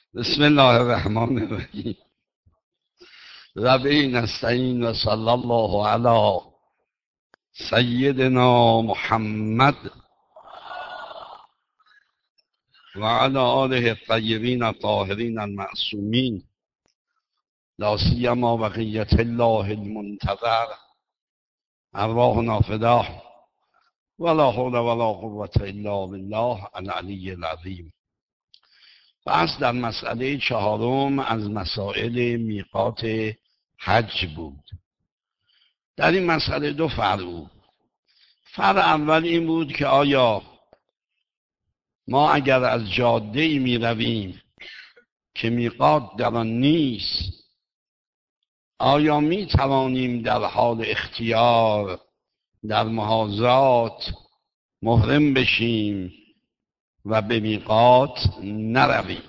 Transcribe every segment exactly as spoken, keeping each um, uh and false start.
بسم الله الرحمن الرحیم. و به نستعین و صلی الله علی سیدنا محمد و علی آله الطیبین الطاهرین المعصومین، لا سیما بقیة الله المنتظر، ارواحنا فداه، ولا حول ولا قوة الا بالله العلی العظیم. بحث در مسئله چهارم از مسائل میقات حج بود. در این مسئله دو فرع بود. فرع اول این بود که آیا ما اگر از جاده ای می رویم که میقات در آن نیست، آیا می توانیم در حال اختیار در محاذات محرم بشیم و به میقات نرویم؟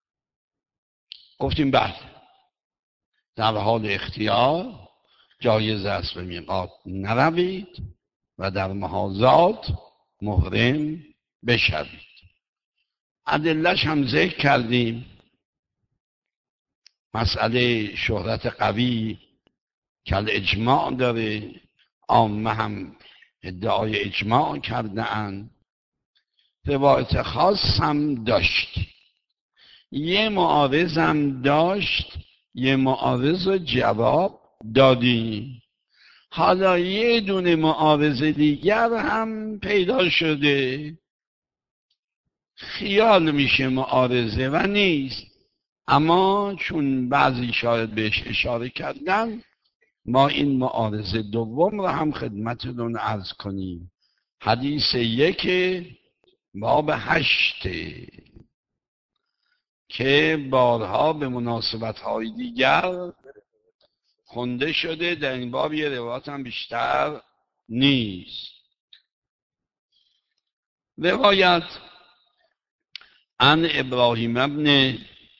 گفتیم بله، در حال اختیار جایز است به میقات نروید و در محاذات محرم بشوید. ادله‌اش هم ذکر کردیم. مسئله شهرت قوی که اجماع داره، عامه هم ادعای اجماع کرده اند. روایت خاص هم داشت، یه معارض هم داشت، یه معارض رو جواب دادیم. حالا یه دونه معارض دیگر هم پیدا شده، خیال میشه معارضه و نیست، اما چون بعضی شاید بهش اشاره کردن، ما این معارض دوم رو هم خدمتتون عرض کنیم. حدیث یک باب هشته که بارها به مناسبت‌های دیگر خونده شده، در این باب یه روایت هم بیشتر نیست. روایت عن ابراهیم ابن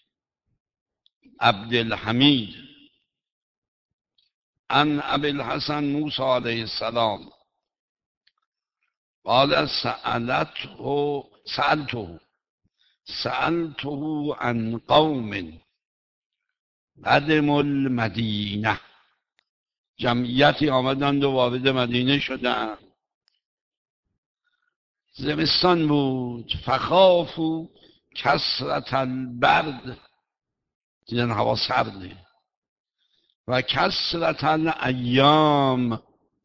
عبدالحمید عن ابی الحسن موسی علیه السلام قال سألته سألته سألته عن قوم قدموا المدینه. جمعیتی آمدند و وارد مدینه شدند، زمستان بود. فخافوا کثرت البرد، دیدن هوا سرده، و کثرت الایام.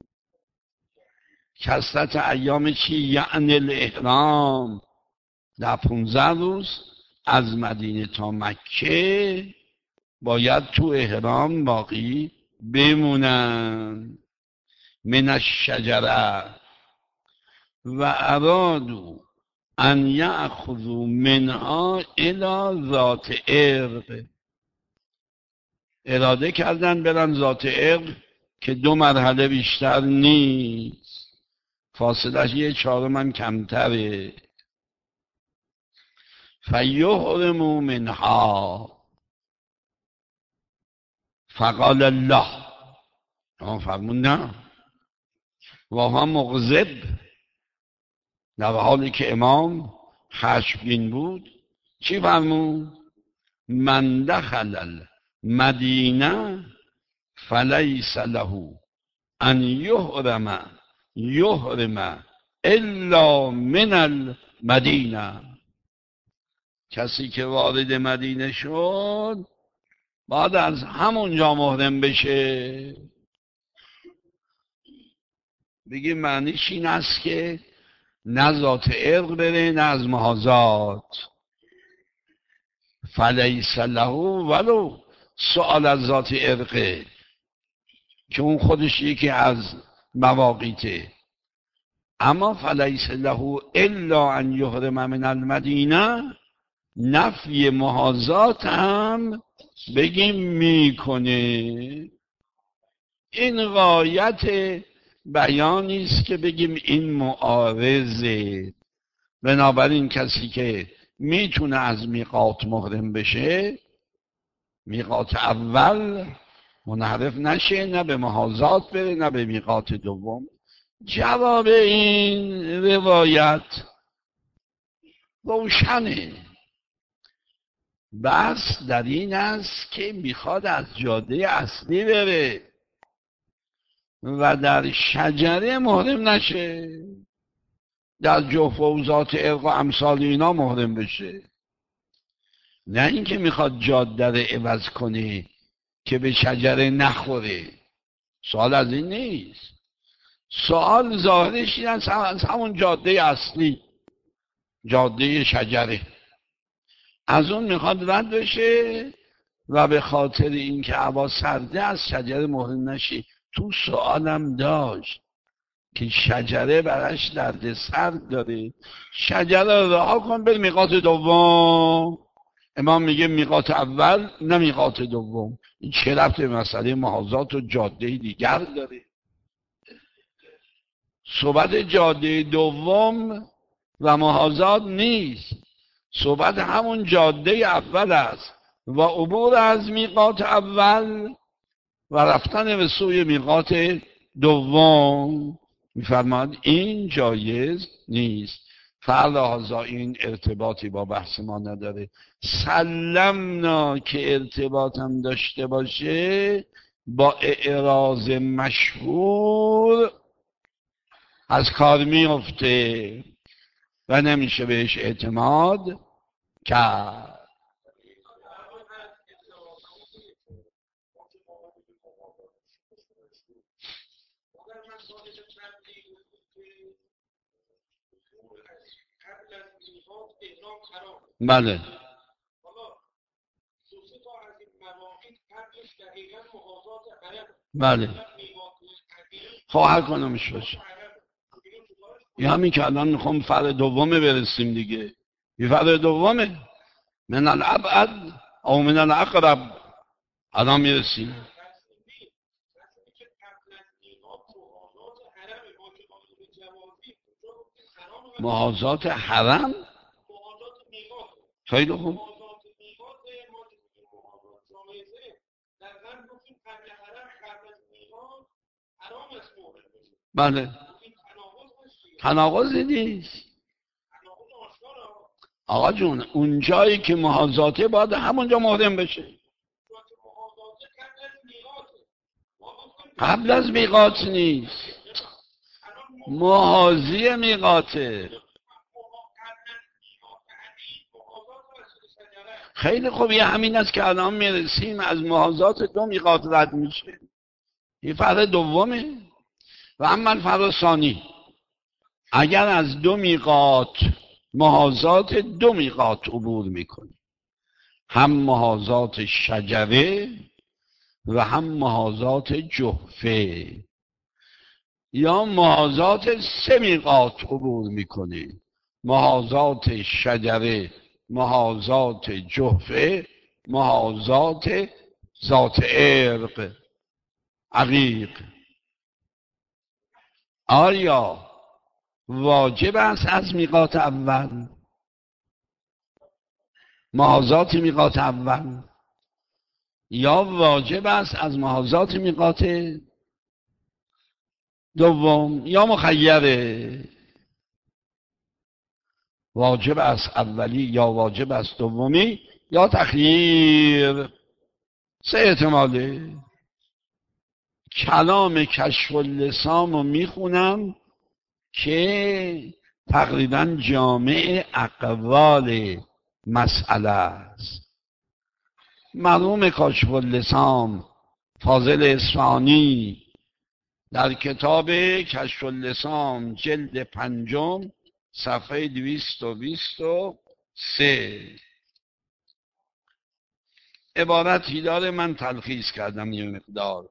کثرت ایام چی؟ یعنی الاحرام. در پونزده روز از مدینه تا مکه باید تو احرام باقی بمونن. من الشجره و ارادو ان یأخذوا منها الی ذات عرق. اراده کردن برن ذات عرق که دو مرحله بیشتر نیست، فاصلش یه چهارم هم کمتره. فیحرموا منها. فقال الله، اما فرمون نه، و هم مغضب، در حالی که امام خشمگین بود. چی فرمود؟ من دخل المدینه فلیس له ان یحرم یحرم الا من المدینه. کسی که وارد مدینه شد بعد از همونجا محرم بشه. بگی معنیش این است که نه ذات عرق بره نه از محاذات. فلیس له ولو سؤال از ذات عرقه که اون خودش یکی از مواقیته، اما فلیس له الا ان یحرم من المدینه نفی محاذات هم بگیم میکنه. این غایت بیانی است که بگیم این معارضه. بنابراین کسی که میتونه از میقات محرم بشه، میقات اول منحرف نشه، نه به محاذات بره نه به میقات دوم. جواب این روایت روشنه. بس در این است که میخواد از جاده اصلی بره و در شجره محرم نشه، در جفوزات ارق و امثال اینا محرم بشه. نه اینکه میخواد جاده رو عوض کنه که به شجره نخوره. سوال از این نیست. سوال ظاهرش این است از همون جاده اصلی، جاده شجره، از اون میخواد رد بشه و به خاطر اینکه هوا سرده از شجره محرم نشه. تو سوالم داشت که شجره براش درد سرد داره، شجره رو رها کن بر میقات دوم. امام میگه میقات اول نه میقات دوم. این چه ربط به مسئله محاذات و جاده دیگر داره؟ صحبت جاده دوم و محاذات نیست، صحبت همون جاده اول است و عبور از میقات اول و رفتن به سوی میقات دوم. میفرماد این جایز نیست. فلهذا این ارتباطی با بحث ما نداره. سلمنا که ارتباطم داشته باشه با اعراض مشهور از کار میفته و نمیشه بهش اعتماد کرد. بله بله خب هر کنمش باشه. یه همین که الان میخوام فرع دومه برسیم دیگه. یه فرع دومه من الابعد او من الاقرب الان میرسیم. محاذات حرم خیلی خوب. بله تناقض نیست آقا جون. اون جایی که محاذاته باید همونجا محرم بشه. قبل از میقات نیست، محاذی میقاته. خیلی خوب. یه همین است که الان میرسیم از محاذات دو میقات رد میشه. این فرع دومه. و اما الفرع ثانی، اگر از دو میقات محاذات دو میقات عبور میکنی، هم محاذات شجره و هم محاذات جحفه، یا محاذات سه میقات عبور میکنی، محاذات شجره، محاذات جحفه، محاذات ذات عرق عقیق، آیا واجب است از میقات اول محاذات میقات اول یا واجب است از محاذات میقات دوم یا مخیره؟ واجب است اولی یا واجب است دومی یا تخییر. سه احتماله. کلام کشف اللسان رو میخونم که تقریبا جامع اقوال مسئله است. مرحوم کاشف اللسان فاضل اصفهانی در کتاب کشف اللسان جلد پنجم صفحه دویست و بیست و سه عبارتی داره، من تلخیص کردم یه مقدار.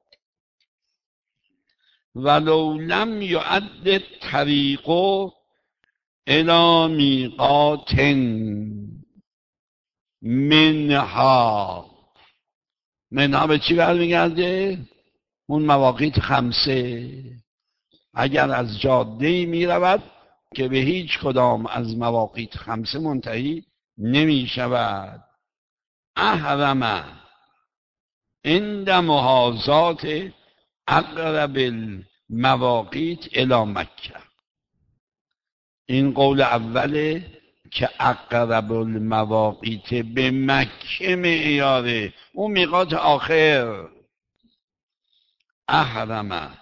ولو لم یعد طریق الی میقات منها. منها به چی برمیگرده؟ اون مواقیت خمسه. اگر از جاده می رود که به هیچ کدام از مواقیت خمسه منتهی نمی شود، احرم عند محاذات اقرب المواقیت الی مکه. این قول اوله که اقرب المواقیت به مکه معیاره، اون میقات آخر. احرم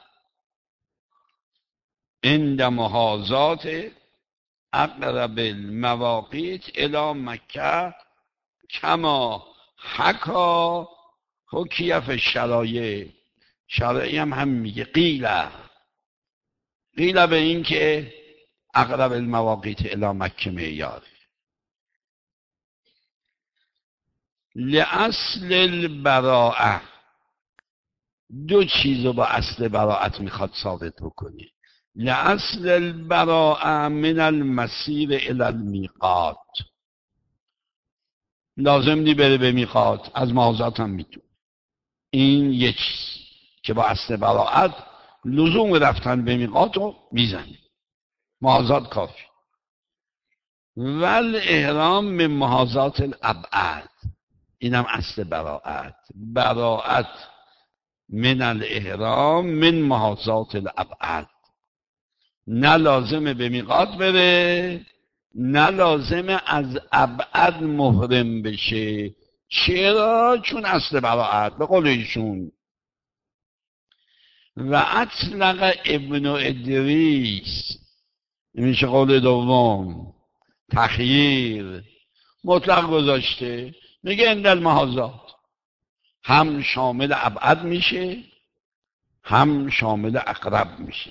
عند محاذات اقرب المواقیت الی مکه کما حکا حکیف شرایع. شرایع هم هم میگه قیله قیله به این که اقرب المواقیت الی مکه معیاره. لأصل البراءه، دو چیزو با اصل براءت میخواد ثابت بکنه. لأصل البراءه من المسیر الی المیقات، لازم نی بره به میقات، از محاذات هم میتونه. این یک چیز که با اصل براءت لزوم رفتن به میقات رو میزنه، محاذات کافی. ول احرام من محاذات الابعد، اینم اصل براءت. براءت من الاحرام من محاذات الابعد، نه لازمه به میقات بره، نه لازمه از ابعد محرم بشه. چرا؟ چون اصل براءت به قول ایشون. و اطلق ابن ادریس، میشه قول دوم، تخییر مطلق گذاشته، میگه عند المحاذات، هم شامل ابعد میشه هم شامل اقرب میشه.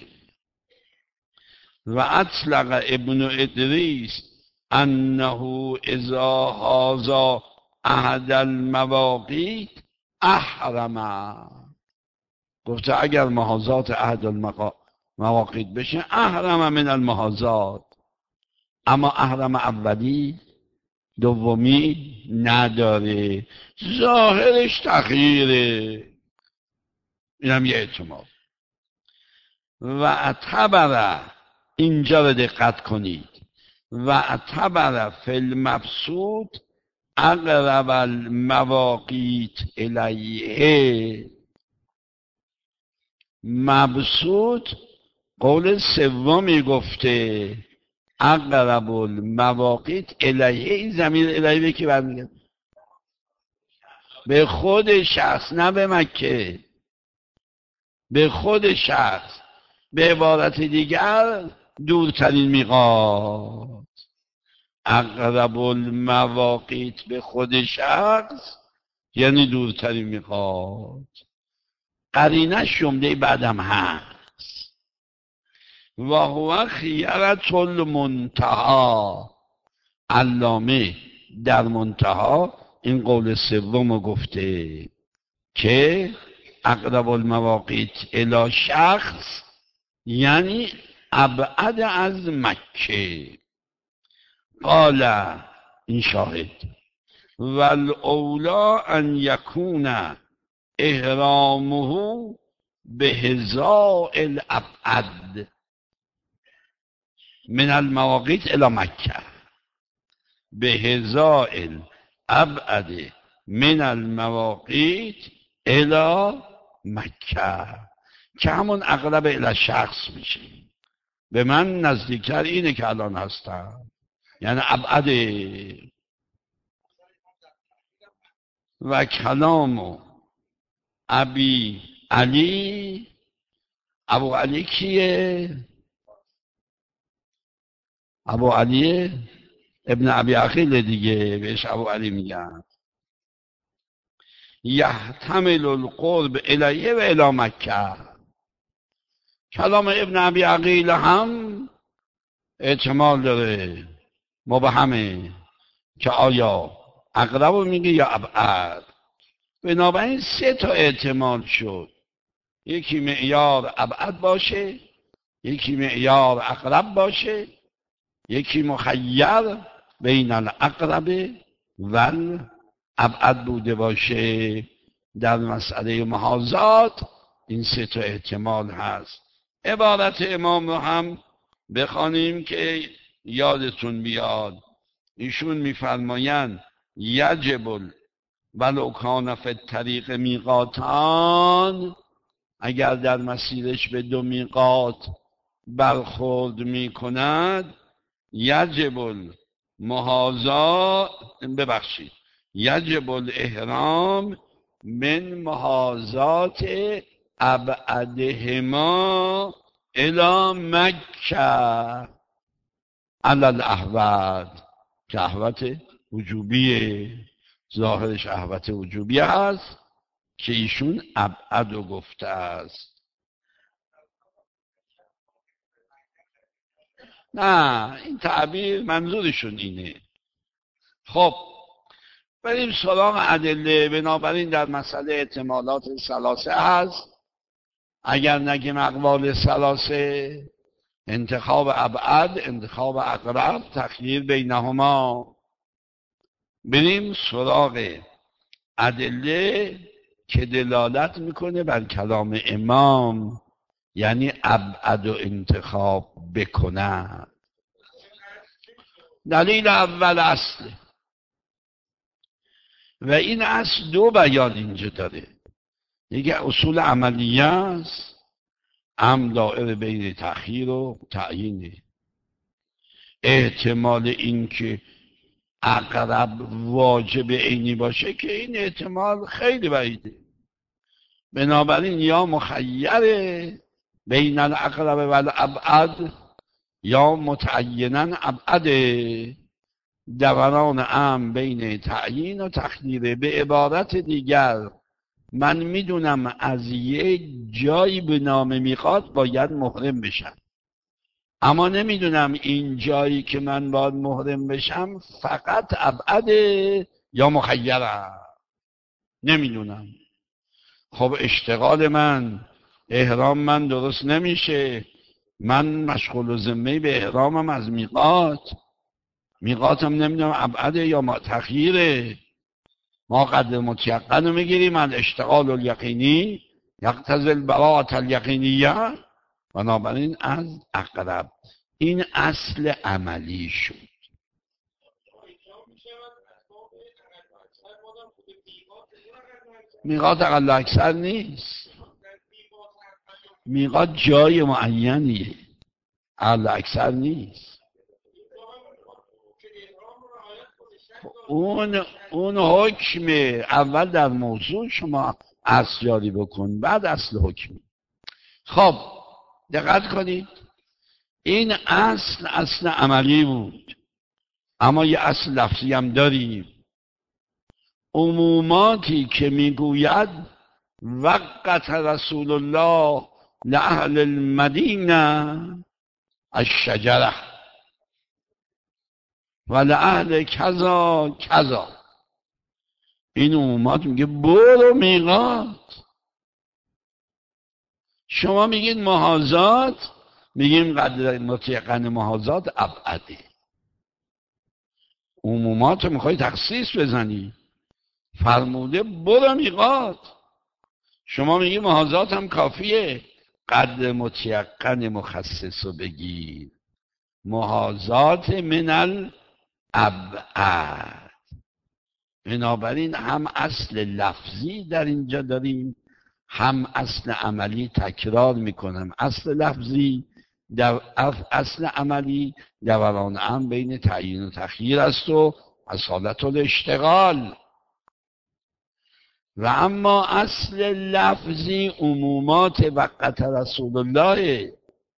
و اطلق ابن ادریس انه اذا هذا احد المواقیت احرم، گفته اگر محاذات احد المواقیت بشه احرم من المحاذات، اما احرم اولی دومی نداره، ظاهرش تغییره. اینم یه احتمال. و اعتبر، اینجا رو دقت کنید، و اعتبر فی المبسوط اقرب المواقیت الیه. مبسوط قول سومی گفته اقرب المواقیت الیه، این ضمیر الیه به کی برمیگرده؟ به خود شخص، نه به مکه، به خود شخص. به عبارت دیگر دورترین میقات. اقرب المواقیت به خود شخص یعنی دورترین میقات. قرینه جمله بعدم هست. و هو خیرة المنتهی، علامه در منتها این قول سوم گفته که اقرب المواقیت الی شخص یعنی ابعد از مکه. قال، این شاهد، والاولا ان یکون احرامه به هزاء الابعد من المواقیت الی مکه، به هزاء الابعد من المواقیت الی مکه، که همون اقرب الی شخص میشه. به من نزدیکتر اینه که الان هستم، یعنی ابعد. و کلام ابی علی، ابو علی کیه؟ ابو علی ابن ابی عقیل دیگه، بهش ابو علی میگن. یحتمل القرب الیه و الی مکه. کلام ابن ابی عقیل هم احتمال داره، مبهمه که آیا اقرب میگه یا ابعد. بنابراین سه تا احتمال شد، یکی معیار ابعد باشه، یکی معیار اقرب باشه، یکی مخیر بین الاقرب و ابعد بوده باشه. در مسئله محاذات این سه تا احتمال هست. عبارت امام رو هم بخوانیم که یادتون بیاد. ایشون میفرمایند یجب ولو کان فی الطریق میقاتان، اگر در مسیرش به دو میقات برخورد میکند، یجب محاذات ببخشید یجب الاحرام من محاذات ابعدهما الی مکه علی الاحوط که احوط وجوبیه، ظاهرش احوط وجوبی هست که ایشون ابعد رو گفته است. نه این تعبیر منظورشون اینه. خب بریم سراغ ادله. بنابراین در مسئله احتمالات ثلاثه هست، اگر نگیم اقوال ثلاثه، انتخاب ابعد، انتخاب اقرب، تخییر بینهما. بریم سراغ ادله که دلالت میکنه بر کلام امام، یعنی ابعد و انتخاب بکنه. دلیل اول اصله و این اصل دو بیان اینجا داره. یکی اصول عملیه است، هم دائره بین تأخیر و تعیینه. احتمال این که اقرب واجب عینی باشه که این احتمال خیلی بعیده. بنابراین یا مخیره بین الاقرب و الابعد یا متعینا ابعده، دوران ام بین تعیین و تخییر. به عبارت دیگر من میدونم از یک جایی به نام میقات باید محرم بشم، اما نمیدونم این جایی که من باید محرم بشم فقط ابعده یا مخیره، نمیدونم. خب اشتغال من، احرام من درست نمیشه، من مشغول و ذمه به احرامم از میقات، میقاتم نمیدونم ابعده یا تخییره. ما قدر متیقن رو میگیریم از اشتغال الیقینی یقتضی البراءة الیقینیه، بنابراین از اقرب. این اصل عملی شد. میقات اقل اکثر نیست، میقات جای معینیه، اقل اکثر نیست. اون اون حکم اول در موضوع شما اصل جاری بکن، بعد اصل حکم. خب دقت کنید، این اصل اصل عملی بود، اما یه اصل لفظی هم داریم. عموماتی که میگوید وقت رسول الله لأهل المدینه الشجره و لأهل کذا کذا، این عمومات میگه برو میقات. شما میگید محاذات، میگیم قدر متیقن محاذات ابعده. عمومات رو میخوای تخصیص بزنی، فرموده برو میقات. شما میگی محاذات هم کافیه، قدر متیقن مخصص رو بگیر. محاذات من الابعد. بنابراین هم اصل لفظی در اینجا داریم، هم اصل عملی. تکرار میکنم، اصل لفظی در اصل عملی دوران هم بین تعیین و تخییر است و اصالت الاشتغال. و اما اصل لفظی عمومات وقت رسول الله،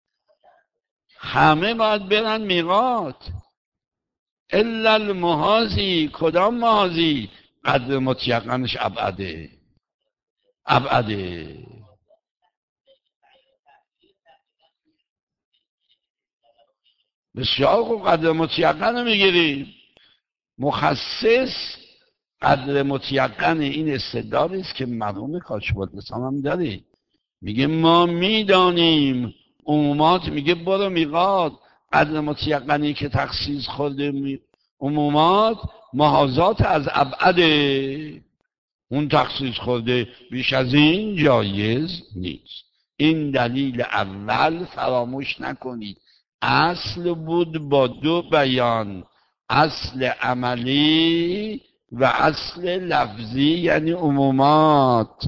همه باید برن میقات الا المحاذی. کدام محاذی؟ قدر متیقنش ابعده ابعده. بسیار خوب، قدر متیقن رو میگیریم. مخصص قدر متیقن این استدلالی است که مرحوم کاشف اللسان هم داره، میگه ما میدانیم. عمومات میگه برو میقات، قدر متیقنی که تخصیص خورده می... عمومات محاذات از ابعده، اون تخصیص خورده، بیش از این جایز نیست. این دلیل اول، فراموش نکنید اصل بود با دو بیان، اصل عملی و اصل لفظی، یعنی عمومات.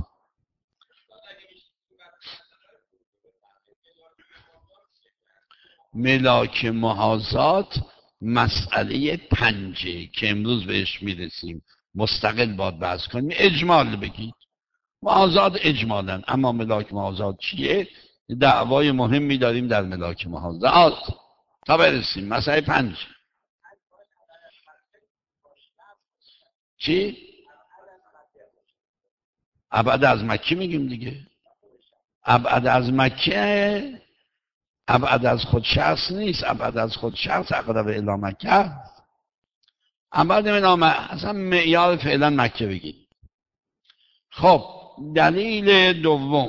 ملاک محاذات مسئله پنجه که امروز بهش میرسیم مستقل باید بحث کنیم، اجمال بگید. محاذات اجمالا، اما ملاک محاذات چیه؟ دعوای مهمی داریم در ملاک محاذات تا برسیم. مسئله پنج چی؟ ابعد از مکه میگیم دیگه. ابعد از مکه ابعد از خود شخص نیست، ابعد از خود شخص اقرب الی مکه. ابعد من اصلا معیار فعلا مکه بگید. خب دلیل دوم،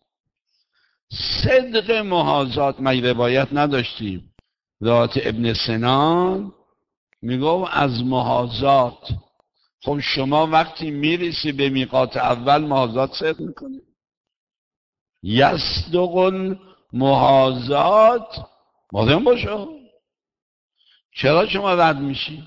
صدق محاذات. ما روایت نداشتیم روایت ابن سنان میگو از محاذات. خب شما وقتی میرسی به میقات اول محاذات صدق میکنی. یصدق محاذات مادم باشو. چرا شما رد میشی؟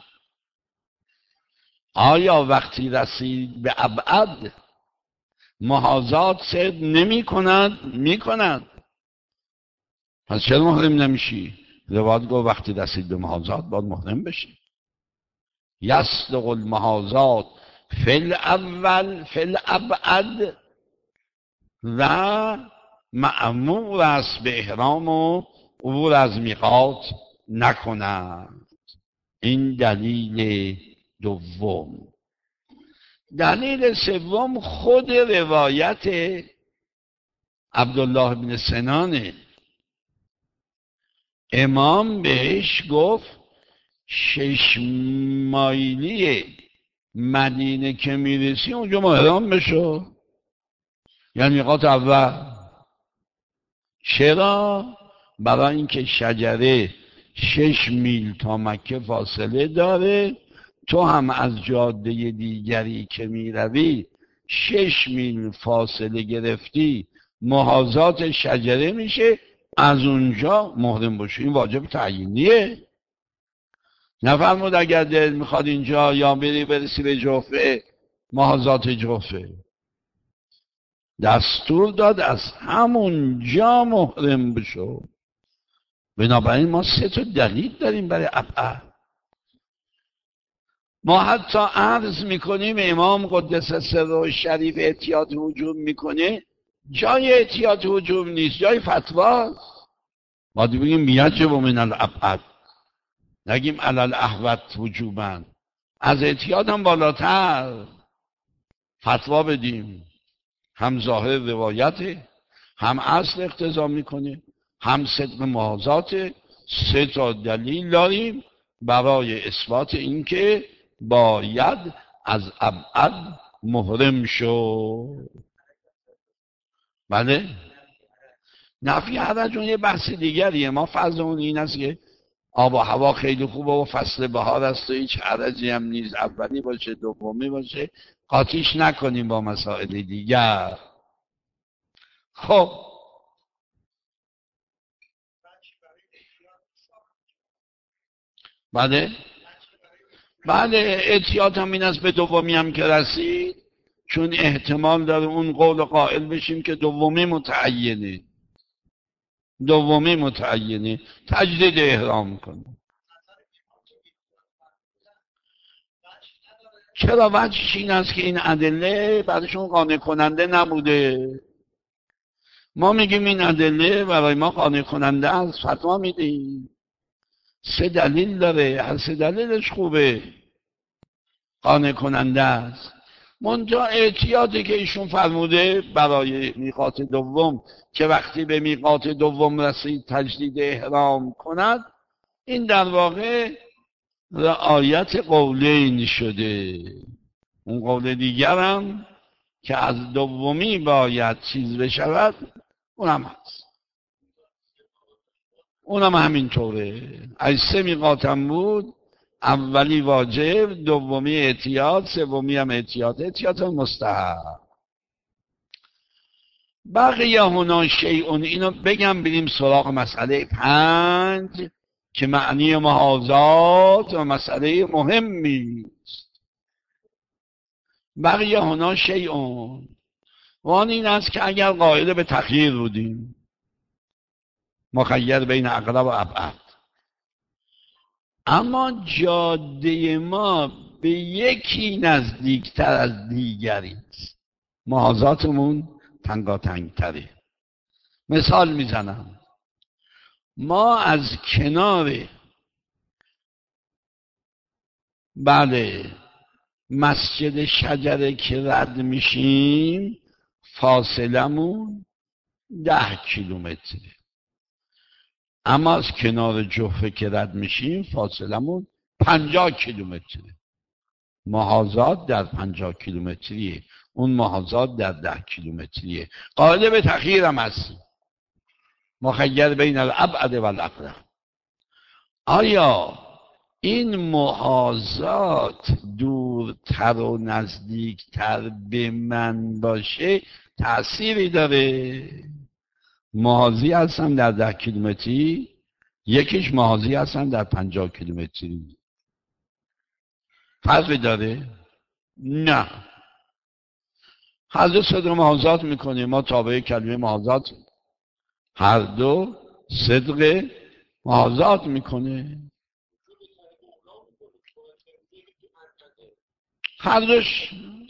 آیا وقتی رسید به ابعد محاذات صدق نمی کند؟ می کند. پس چرا محرم نمیشی؟ روایت گو وقتی رسید به محاذات باید محرم بشی. یصدق المحاذات فی الاول فی الابعد و مأمور است به احرام و عبور از میقات نکند. این دلیل دوم. دلیل سوم خود روایت عبدالله بن سنانه. امام بهش گفت شش مایلی مدینه که میرسی اونجا محرم بشو، یعنی میقات اول. چرا؟ برای اینکه شجره شش میل تا مکه فاصله داره، تو هم از جاده دیگری که میروی شش میل فاصله گرفتی، محاذات شجره میشه، از اونجا محرم باشی. این واجب تعیینیه. نفرمود اگر دل میخواد اینجا یا بری برسی به جوفه، محاذات جوفه. دستور داد از همونجا محرم بشو. بنابراین ما سه تا دلیل داریم برای ابعد. ما حتی عرض میکنیم امام قدس سره شریف احتیاط هجوم میکنه، جای احتیاط هجوم نیست، جای فتواست. ما بگیم میجب من الابعد، نگیم علی الاحوط وجوبا. از احتیاط هم بالاتر فتوا بدیم. هم ظاهر روایته، هم اصل اقتضا میکنه، هم صدق محاذات. سه تا دلیل داریم برای اثبات اینکه باید از ابعد محرم شو. بله؟ نفی حرج اون یه بحث دیگریه. ما فرض اون این است که آب و هوا خیلی خوبه و فصل بهار است و هیچ حرجی هم نیست، اولی باشه دومی باشه، قاطیش نکنیم با مسائل دیگر. خب بله بله احتیاط هم این است به دومی هم که رسید، چون احتمال داره اون قول قائل بشیم که دومی متعینه، دومی متعینه تجدید احرام کنه. چرا؟ وجهش این است که این ادله برایشون قانع کننده نبوده. ما میگیم این ادله برای ما قانع کننده است، فتوا میدیم. سه دلیل داره، هر سه دلیلش خوبه، قانع کننده است. منتها احتیاطی که ایشون فرموده برای میقات دوم که وقتی به میقات دوم رسید تجدید احرام کند، این در واقع رعایت قولین شده. اون قول دیگرم که از دومی باید چیز بشود اونم هست، اونم همینطوره. از سه میقاتم بود، اولی واجب، دومی احتیاط، سومی هم احتیاط، احتیاط مستحب. بقیه هنا شیئون. اینو بگم بریم سراغ مسئله پنج که معنی محاذات و مسئله مهمی است. بقیه هنا شیئون، وان این است که اگر قائل به تخییر بودیم، مخیر بین اقرب و ابعد، اما جاده ما به یکی نزدیکتر از دیگری است. محاذاتمون تنگاتنگ تره. مثال میزنم، ما از کنار بله مسجد شجره که رد میشیم فاصلمون ده کیلومتره، اما از کنار جوفه که رد میشیم فاصلمون پنجاه کیلومتره. محاذات در پنجاه کیلومتریه، اون محاذات در ده کیلومتریه. قائل به تخییر هم هستیم، مخیر بین الابعد و الاقرب. آیا این محاذات دورتر و نزدیکتر به من باشه تأثیری داره؟ محاذی هستم در ده کیلومتری، یکیش محاذی هستم در پنجاه کیلومتری، فرقی داره؟ نه. هر دو صدق محاذات میکنیم، ما تابع کلمه محاذات، هر دو صدق محاذات میکنه. هر دوش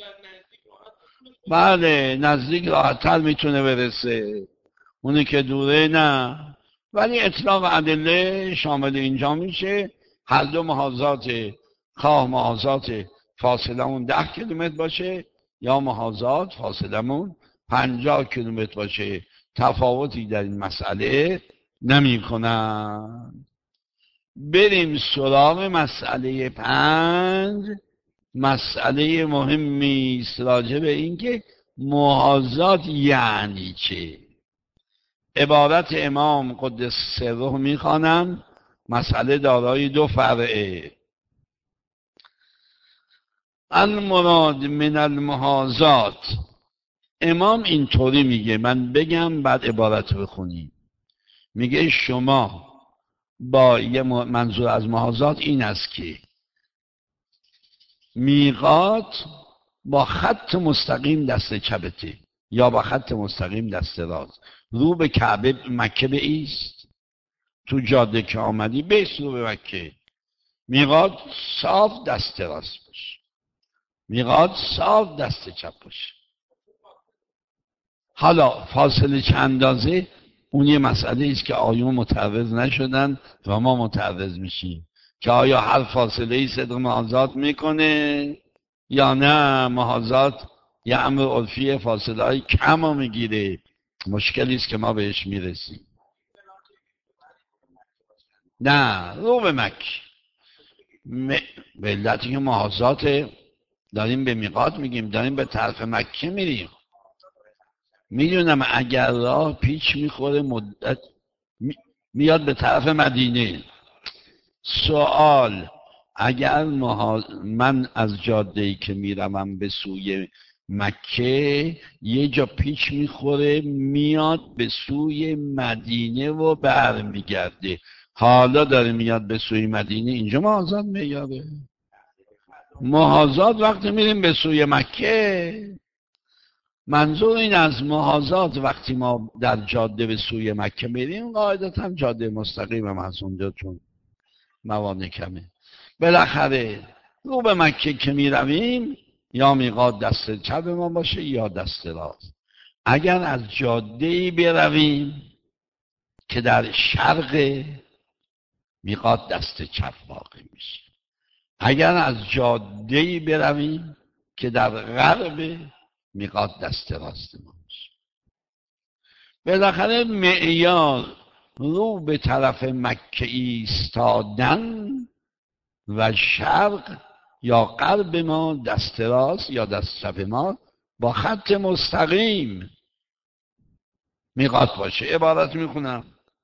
بله نزدیک راحت‌تر میتونه برسه، اونی که دوره نه. ولی اطلاق ادله شامل اینجا میشه هر دو محاذات، خواه محاذات فاصلمون ده کیلومتر باشه یا محاذات فاصلمون پنجاه کیلومتر باشه، تفاوتی در این مسئله نمی کنن. بریم سراغ مسئله پنج. مسئله مهمی است راجع به این که محاذات یعنی چه. عبارت امام قدس سره میخوانم، مسئله دارای دو فرعه. المراد من المحاذات، امام اینطوری میگه، من بگم بعد عبارت بخونیم. میگه شما با یه منظور از محاذات این است که میقات با خط مستقیم دست چپته یا با خط مستقیم دست راست، رو به کعبه مکه بایست، تو جاده که آمدی بیست رو به مکه، میقات صاف دست راست باشه، میقات صاف دست چپ باشه. حالا فاصله چند اندازه اون یه مسئله است که آیون متعرض نشدن و ما متعرض میشیم که آیا هر فاصله ای صدق محاذات میکنه یا نه. محاذات یه امر عرفی فاصله های کم رو میگیره، مشکلی است که ما بهش میرسیم. نه رو به مکه، م... به علتی که محاذات داریم به میقات میگیم، داریم به طرف مکه میریم. میدونم اگر راه پیچ میخوره مدت می... میاد به طرف مدینه. سوال، اگر محاذ... من از جاده‌ای که میروم به سوی مکه یه جا پیچ میخوره میاد به سوی مدینه و برمیگرده، حالا داره میاد به سوی مدینه، اینجا محاذات میاره. محاذات وقتی میریم به سوی مکه. منظور این از محاذات وقتی ما در جاده به سوی مکه میریم، قاعدتا جاده مستقیم هم هست اونجا چون موانع کمه. بالاخره رو به مکه که میرویم یا میقات دست چپ ما باشه یا دست راست. اگر از جاده‌ای برویم که در شرق، میقات دست چپ واقع میشه. اگر از جاده‌ای برویم که در غرب، میقات دست راست ما باشه. بالاخره معیار رو به طرف مکه ایستادن و شرق یا غرب ما دست راست یا دست چپ ما با خط مستقیم میقات باشه. عبارت میخونم: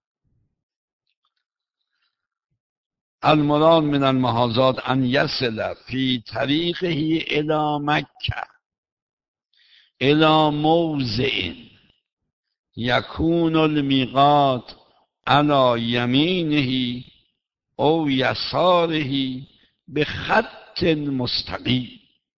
المراد من المحاذات ان یصل فی طریقه الی مکه الی موضع یکون المیقات علی یمینه او یساره به خط مستقیم.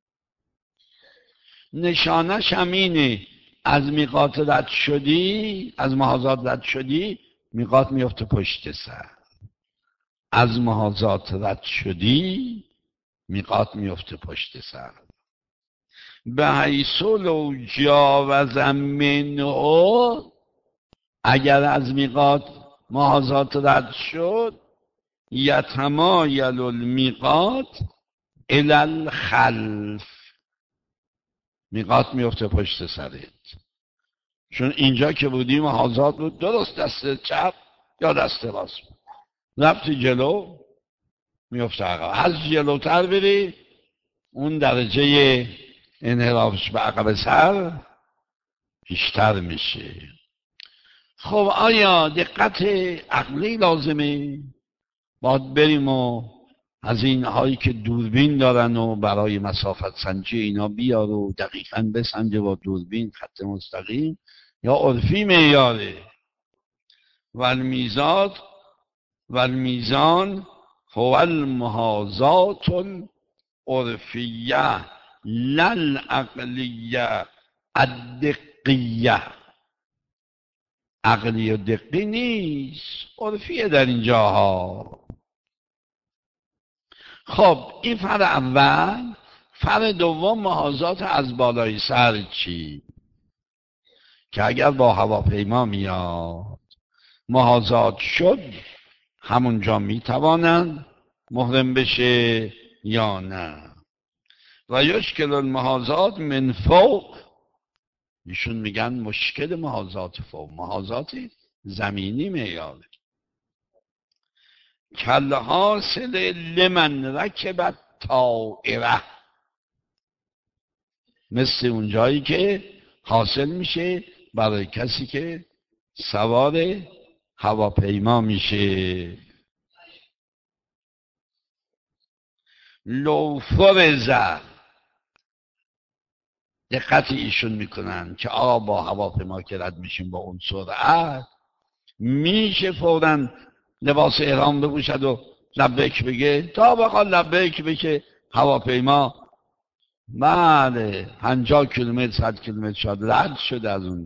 نشانش همینه، از میقات رد شدی، از محاذات رد شدی، میقات میفته پشت سر. از محاذات رد شدی میقات میفته پشت سر. به حیث لو جاوز منه، اگر از میقات محاذات رد شد، یتمایل المیقات الی الخلف، میقات میفته پشت سرت. چون اینجا که بودی محاذات بود، درست دست چپ یا دست راست بود، رفتی جلو میفته عقب. هر جلوتر بری اون درجه انحرافش به عقب سر بیشتر میشه. خب آیا دقت عقلی لازمه؟ باید بریم و از این هایی که دوربین دارن و برای مسافت سنجی اینا بیار و دقیقاً بسنجه با دوربین خط مستقیم، یا عرفی معیاره؟ والمیزات والمیزان هو المحاذات العرفیه لل عقلیه الدقیه. عقلی و دقی نیست، عرفیه در اینجاها. خب این فرع اول. فرع دوم محاذات از بالای سر چی؟ که اگر با هواپیما میاد محاذات شد، همونجا میتوانند محرم بشه یا نه. و یشکل المحاذات من فوق، ایشون میگن مشکل محاذات فوق، محاذات زمینی میاره. کل حاصل لمن رکبت طائره، مثل اونجایی که حاصل میشه برای کسی که سوار هواپیما میشه. لو فرزه، دقت ایشون میکنن که آقا با هواپیما که رد میشیم با اون سرعت، میشه فوراً لباس احرام بپوشد و لبیک بگه، تا بخواد لبیک بگه هواپیما بله پنجاه کیلومتر صد کیلومتر شد رد شده از اون.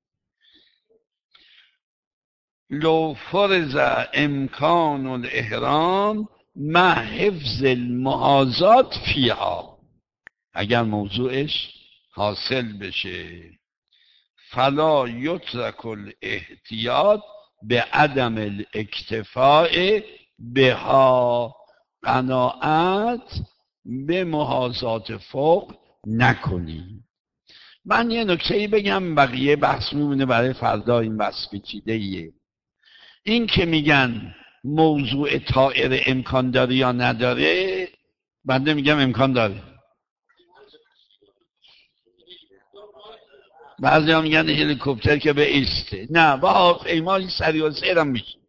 لو فرض امکان الاحرام مع حفظ المحاذات فیها، اگر موضوعش حاصل بشه، فلا یترک الاحتیاط به عدم الاکتفاء بها، قناعت به محاذات فوق نکنی. من یه نکته‌ای بگم، بقیه بحث میمونه برای فردا. این بحث پیچیده‌ایه. این که میگن موضوع طائره امکان داره یا نداره، بنده میگم امکان داره. بعضی هم میگن هلیکوپتر که به ایسته، نه با هواپیما سریع و سیرم میشه.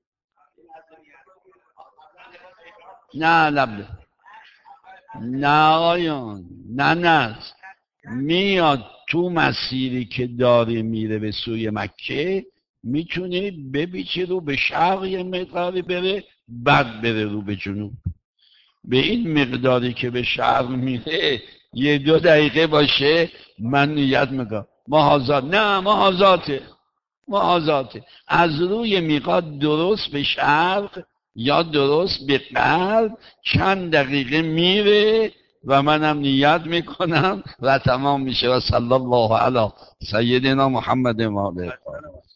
نه لبه نه آیان نه نه میاد تو مسیری که داره میره به سوی مکه، میتونه بپیچه رو به شرق یه مقداری بره، بعد بره رو به جنوب. به این مقداری که به شرق میره یه دو دقیقه باشه، من نیت میکنم محاذات. نه محاذاته محاذاته از روی میقات درست به شرق یا درست به غرب چند دقیقه میره و منم نیت میکنم و تمام میشه. و صلی الله علی سیدنا محمد و آله.